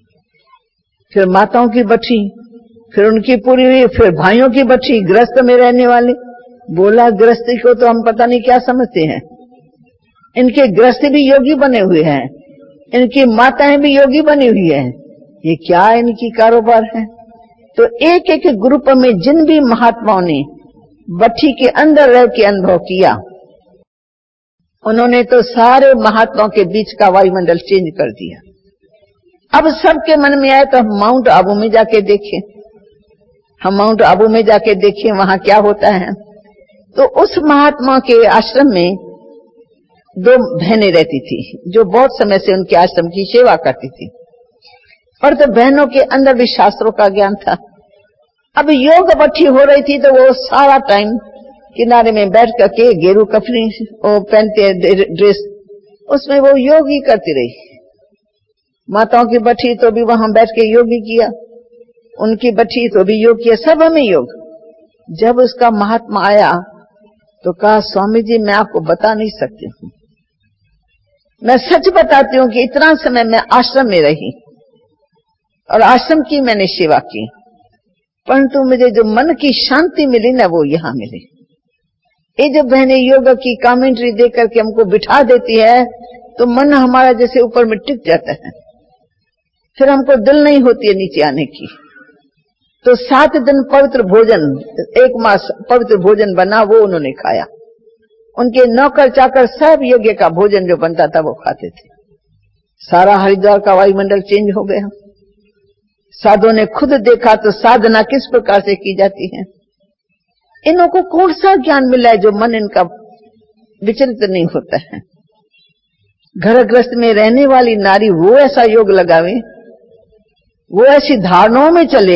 फिर माताओं की बट्टी, फिर उनकी पूरी हुई, फिर भाइयों की बट्टी, गृहस्थ में रहने वाले। बोला गृहस्थी को तो हम पता नहीं क्या समझते हैं, इनके गृहस्थ भी योगी बने हुए हैं, इनकी माताएं भी योगी बनी हुई है, ये क्या इनकी कारोबार है? तो एक एक ग्रुप में जिन भी महात्माओं ने बट्टी के अंदर रह के अनुभव किया, उन्होंने तो सारे महात्माओं के बीच का वायुमंडल चेंज कर दिया। अब सबके मन में आए तो हम माउंट आबू में जाके देखें, हम माउंट आबू में जाके देखें वहां क्या होता है। तो उस महात्मा के आश्रम में दो बहनें रहती थी जो बहुत समय से उनके आश्रम की सेवा करती थी, और तो बहनों के अंदर भी शास्त्रों का ज्ञान था। अब योग बट्टी हो रही थी तो वो सारा टाइम किनारे में बैठ करके गेरू कफनी वो पहनते ड्रेस, उसमें वो योग ही करती रही। माताओं की बट्टी तो भी वहां बैठ के योग ही किया, उनकी बट्टी तो भी योग किया, सब हमें योग। जब उसका महात्मा आया तो कहा स्वामी जी मैं आपको बता नहीं सकती हूँ, मैं सच बताती हूँ कि इतना समय मैं आश्रम में रही और आश्रम की मैंने सेवा की, परंतु मुझे जो मन की शांति मिली ना वो यहाँ मिली। ये जो बहने योग की कमेंट्री दे करके हमको बिठा देती है तो मन हमारा जैसे ऊपर में टिक जाता है, फिर हमको दिल नहीं होती है नीचे आने की। तो सात दिन पवित्र भोजन, एक मास पवित्र भोजन बना, वो उन्होंने खाया। उनके नौकर चाकर सब यज्ञ का भोजन जो बनता था वो खाते थे। सारा हरिद्वार का वायुमंडल चेंज हो गया। साधुओं ने खुद देखा तो साधना किस प्रकार से की जाती है। इन्हों को कौन सा ज्ञान मिला है जो मन इनका विचलित नहीं होता है। घर गृहस्थ में रहने वाली नारी वो ऐसा योग लगावे, वो ऐसी धारणाओं में चले।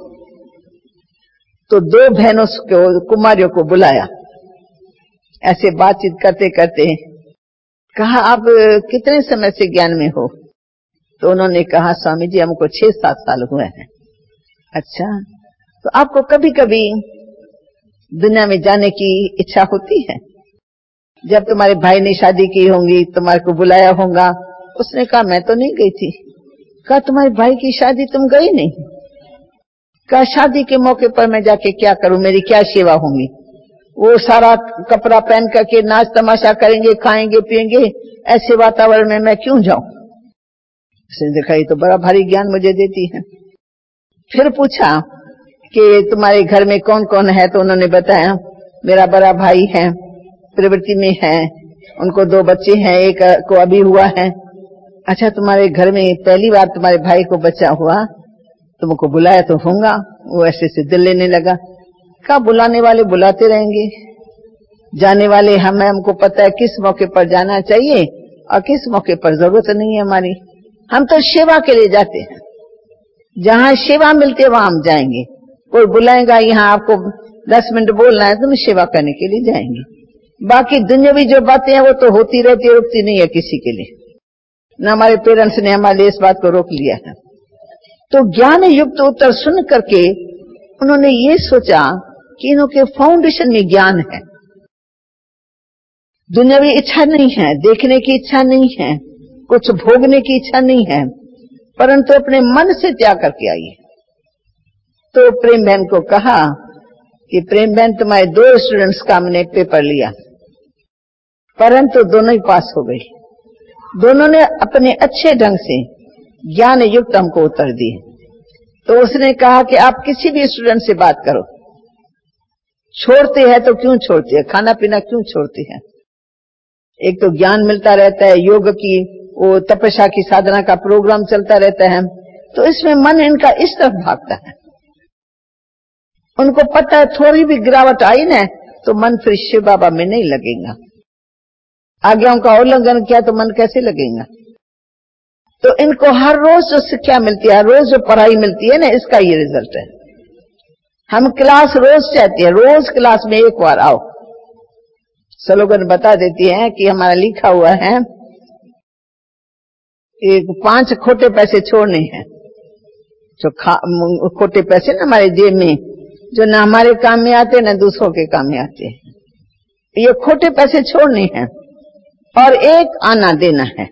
तो दो बहनों को, कुमारियों को बुलाया, ऐसे बातचीत करते करते कहा आप कितने समय से ज्ञान में हो? तो उन्होंने कहा स्वामी जी हमको छह सात साल हुए हैं। अच्छा, तो आपको कभी कभी दुनिया में जाने की इच्छा होती है? जब तुम्हारे भाई ने शादी की होंगी तुम्हारे को बुलाया होगा। उसने कहा मैं तो नहीं गई थी। कहा तुम्हारे भाई की शादी तुम गई नहीं? कहा शादी के मौके पर मैं जाके क्या करूं, मेरी क्या सेवा होंगी? वो सारा कपड़ा पहन करके नाच तमाशा करेंगे, खाएंगे पिएंगे, ऐसे वातावरण में मैं क्यों जाऊं? उसने देखा ये तो बड़ा भारी ज्ञान मुझे देती है। फिर पूछा कि तुम्हारे घर में कौन कौन है? तो उन्होंने बताया मेरा बड़ा भाई है, प्रवृत्ति में है, उनको दो बच्चे हैं, एक को अभी हुआ है। अच्छा तुम्हारे घर में पहली बार तुम्हारे भाई को बच्चा हुआ, तुमको बुलाया तो होगा? वो ऐसे से दिल लेने लगा। कहा बुलाने वाले बुलाते रहेंगे, जाने वाले हमें हमको पता है किस मौके पर जाना चाहिए और किस मौके पर जरूरत नहीं है हमारी। हम तो सेवा के लिए जाते हैं, जहां सेवा मिलती है वहां हम जाएंगे। कोई बुलाएगा यहाँ आपको दस मिनट बोलना है, तुम सेवा करने के लिए जाएंगे। बाकी दुनियावी जो बातें हैं वो तो होती रहती है, रुकती नहीं है किसी के लिए। न हमारे पेरेंट्स ने हमारे लिए इस बात को रोक लिया है। तो ज्ञान युक्त उत्तर सुन करके उन्होंने ये सोचा कि इनके फाउंडेशन में ज्ञान है, दुनियावी इच्छा नहीं है, देखने की इच्छा नहीं है, कुछ भोगने की इच्छा नहीं है, परंतु अपने मन से त्याग करके आई है। तो प्रेम बहन को कहा कि प्रेम बहन तुम्हारे दो स्टूडेंट्स का हमने पेपर लिया, परंतु दोनों ही पास हो गई। दोनों ने अपने अच्छे ढंग से ज्ञान युक्त हमको उत्तर दिए। तो उसने कहा कि आप किसी भी स्टूडेंट से बात करो, छोड़ते हैं तो क्यों छोड़ते हैं, खाना पीना क्यों छोड़ते हैं? एक तो ज्ञान मिलता रहता है, योग की वो तपस्या की साधना का प्रोग्राम चलता रहता है, तो इसमें मन इनका इस तरफ भागता है। उनको पता है थोड़ी भी गिरावट आई ना तो मन फिर शिव बाबा में नहीं लगेगा। आज्ञाओं का उल्लंघन किया तो मन कैसे लगेगा? तो इनको हर रोज जो शिक्षा मिलती है, हर रोज जो पढ़ाई मिलती है ना, इसका ये रिजल्ट है। हम क्लास रोज चाहते हैं, रोज क्लास में एक बार आओ। स्लोगन बता देती है कि हमारा लिखा हुआ है एक पांच खोटे पैसे छोड़ने हैं, जो खोटे पैसे ना हमारे जेब में, जो ना हमारे काम में आते ना दूसरों के काम में आते हैं, ये खोटे पैसे छोड़ने हैं और एक आना देना है।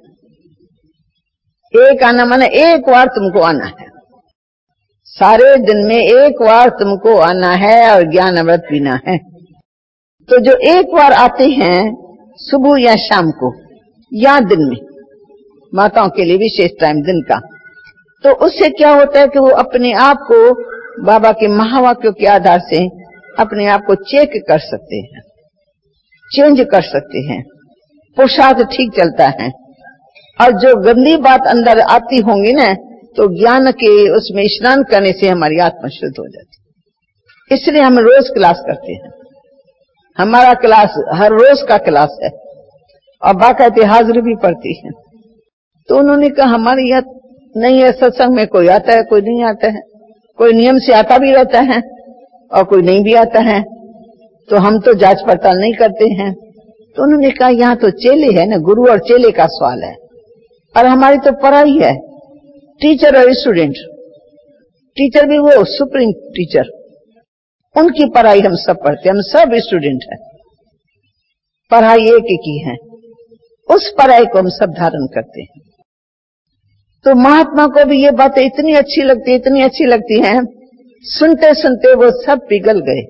एक आना माने एक बार तुमको आना है, सारे दिन में एक बार तुमको आना है और ज्ञान अमृत पीना है। तो जो एक बार आते हैं सुबह या शाम को या दिन में, माताओं के लिए विशेष टाइम दिन का, तो उससे क्या होता है कि वो अपने आप को बाबा के महावाक्यों के आधार से अपने आप को चेक कर सकते हैं, चेंज कर सकते हैं, पुरुषार्थ ठीक चलता है। और जो गंदी बात अंदर आती होंगी ना, तो ज्ञान के उसमें स्नान करने से हमारी आत्मा शुद्ध हो जाती। इसलिए हम रोज क्लास करते हैं, हमारा क्लास हर रोज का क्लास है और बाकायदे हाजिरी भी पड़ती है। तो उन्होंने कहा हमारे यहाँ नहीं है, सत्संग में कोई आता है कोई नहीं आता है, कोई नियम से आता भी रहता है और कोई नहीं भी आता है, तो हम तो जांच पड़ताल नहीं करते हैं। तो उन्होंने कहा यहाँ तो चेले है ना, गुरु और चेले का सवाल है, और हमारी तो पढ़ाई है, टीचर और स्टूडेंट, टीचर भी वो सुप्रीम टीचर, उनकी पढ़ाई हम सब पढ़ते हैं, हम सब स्टूडेंट हैं, पढ़ाई एक एक ही है, उस पढ़ाई को हम सब धारण करते हैं। तो महात्मा को भी ये बातें इतनी अच्छी लगती इतनी अच्छी लगती हैं, सुनते सुनते वो सब पिघल गए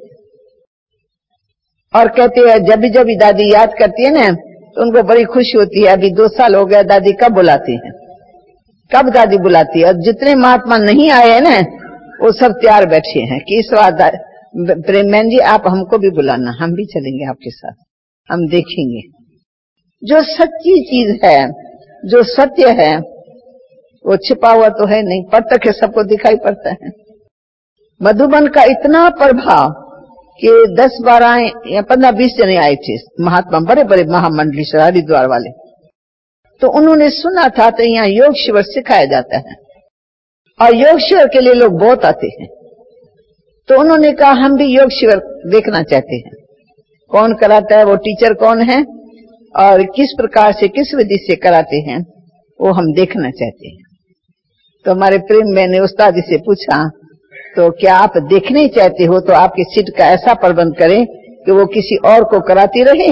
और कहते हैं जब भी जब भी दादी याद करती है ना तो उनको बड़ी खुशी होती है। अभी दो साल हो गया, दादी कब बुलाती है, कब दादी बुलाती है। और जितने महात्मा नहीं आए हैं ना वो सब तैयार बैठे हैं कि इस बार प्रेम बहन जी आप हमको भी बुलाना, हम भी चलेंगे आपके साथ, हम देखेंगे। जो सच्ची चीज है, जो सत्य है, वो छिपा हुआ तो है नहीं, प्रत्यक्ष है, सबको दिखाई पड़ता है। मधुबन का इतना प्रभाव कि दस बारह या पंद्रह बीस जने आए थे महात्मा, बड़े बड़े महामंडली हरिद्वार वाले। तो उन्होंने सुना था तो यहाँ योग शिविर सिखाया जाता है और योग शिविर के लिए लोग बहुत आते हैं। तो उन्होंने कहा हम भी योग शिविर देखना चाहते हैं, कौन कराता है, वो टीचर कौन है और किस प्रकार से किस विधि से कराते हैं, वो हम देखना चाहते हैं। तो हमारे प्रेम बहन ने उस्ताद जी से पूछा तो क्या आप देखने चाहते हो तो आपके सीट का ऐसा प्रबंध करें कि वो किसी और को कराती रहे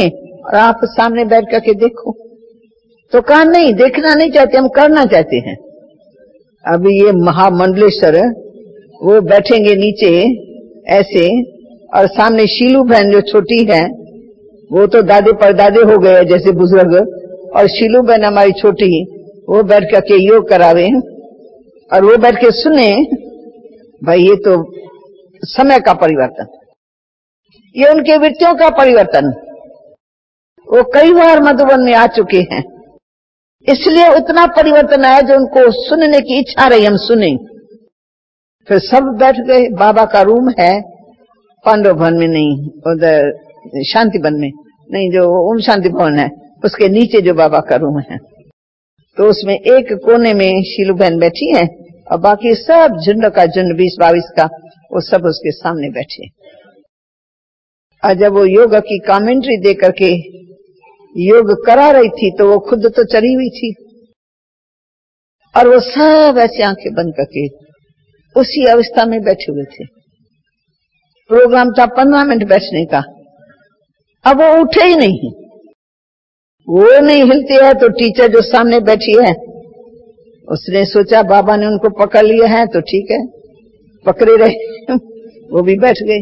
और आप सामने बैठ करके देखो। तो कहा नहीं, देखना नहीं चाहते, हम करना चाहते हैं। अभी ये महामंडलेश्वर वो बैठेंगे नीचे ऐसे, और सामने शीलू बहन जो छोटी है, वो तो दादे परदादे हो गए जैसे बुजुर्ग, और शीलू बहन हमारी छोटी, वो बैठ करके योग करावे और वो बैठ के सुने। भाई ये तो समय का परिवर्तन, ये उनके वृत्तियों का परिवर्तन। वो कई बार मधुबन में आ चुके हैं, इसलिए उतना परिवर्तन आया जो उनको सुनने की इच्छा रही, हम सुने। फिर सब बैठ गए। बाबा का रूम है पांडव भवन में नहीं, उधर शांति वन में नहीं, जो ओम शांति भवन है उसके नीचे जो बाबा का रूम है, तो उसमें एक कोने में शीलू बहन बैठी है और बाकी सब झुंड का झुंड बीस बाईस का, वो सब उसके सामने बैठे। और जब वो योग की कमेंट्री दे करके योग करा रही थी तो वो खुद तो चढ़ी हुई थी, और वो सब ऐसी आंखें बंद करके उसी अवस्था में बैठे हुए थे। प्रोग्राम था पंद्रह मिनट बैठने का, अब वो उठे ही नहीं। वो नहीं हिलते हैं तो टीचर जो सामने बैठी है उसने सोचा बाबा ने उनको पकड़ लिया है तो ठीक है, पकड़े रहे। वो भी बैठ गए।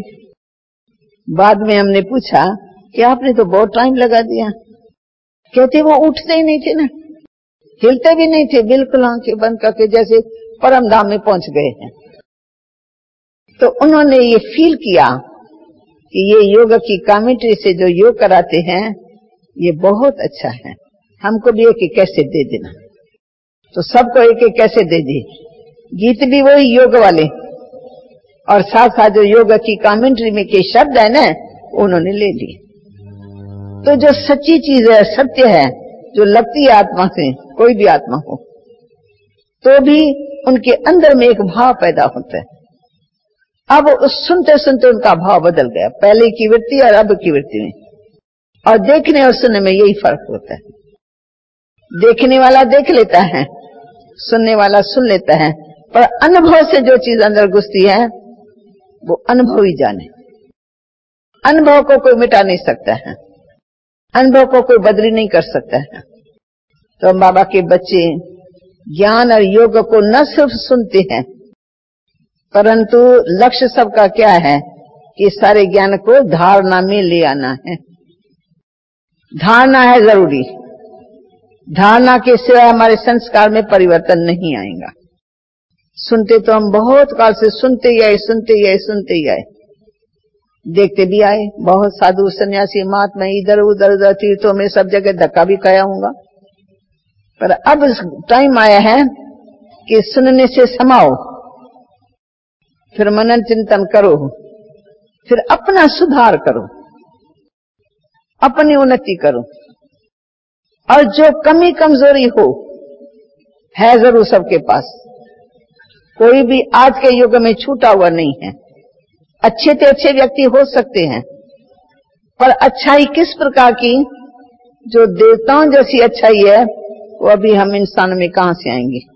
बाद में हमने पूछा कि आपने तो बहुत टाइम लगा दिया। कहते वो उठते ही नहीं थे ना, हिलते भी नहीं थे, बिल्कुल आंखें बंद करके जैसे परम धाम में पहुंच गए हैं। तो उन्होंने ये फील किया कि ये योग की कमेंट्री से जो योग कराते हैं ये बहुत अच्छा है, हमको भी एक एक कैसेट दे देना। तो सबको एक एक कैसेट दे दी, गीत भी वही योग वाले, और साथ साथ जो योग की कमेंट्री में के शब्द है ना उन्होंने ले लिए। तो जो सच्ची चीज है, सत्य है, जो लगती है आत्मा से, कोई भी आत्मा हो, तो भी उनके अंदर में एक भाव पैदा होता है। अब उस सुनते सुनते उनका भाव बदल गया, पहले की वृत्ति और अब की वृत्ति में। और देखने और सुनने में यही फर्क होता है। देखने वाला देख लेता है, सुनने वाला सुन लेता है, पर अनुभव से जो चीज अंदर घुसती है वो अनुभव ही जाने। अनुभव को कोई मिटा नहीं सकता है, अनुभव को कोई बदली नहीं कर सकता है। तो हम बाबा के बच्चे ज्ञान और योग को न सिर्फ सुनते हैं, परंतु लक्ष्य सबका क्या है कि सारे ज्ञान को धारणा में ले आना है। धारणा है जरूरी, धारणा के सिवा हमारे संस्कार में परिवर्तन नहीं आएगा। सुनते तो हम बहुत काल से सुनते ही आए, सुनते ही आए, सुनते ही आए, देखते भी आए। बहुत साधु सन्यासी महात्मा इधर उधर उधर तीर्थों में सब जगह धक्का भी खाया होगा, पर अब टाइम आया है कि सुनने से समाओ, फिर मनन चिंतन करो, फिर अपना सुधार करो, अपनी उन्नति करो। और जो कमी कमजोरी हो है जरूर सबके पास, कोई भी आज के युग में छूटा हुआ नहीं है। अच्छे से अच्छे व्यक्ति हो सकते हैं, पर अच्छाई किस प्रकार की, जो देवताओं जैसी अच्छाई है वो अभी हम इंसान में कहां से आएंगे।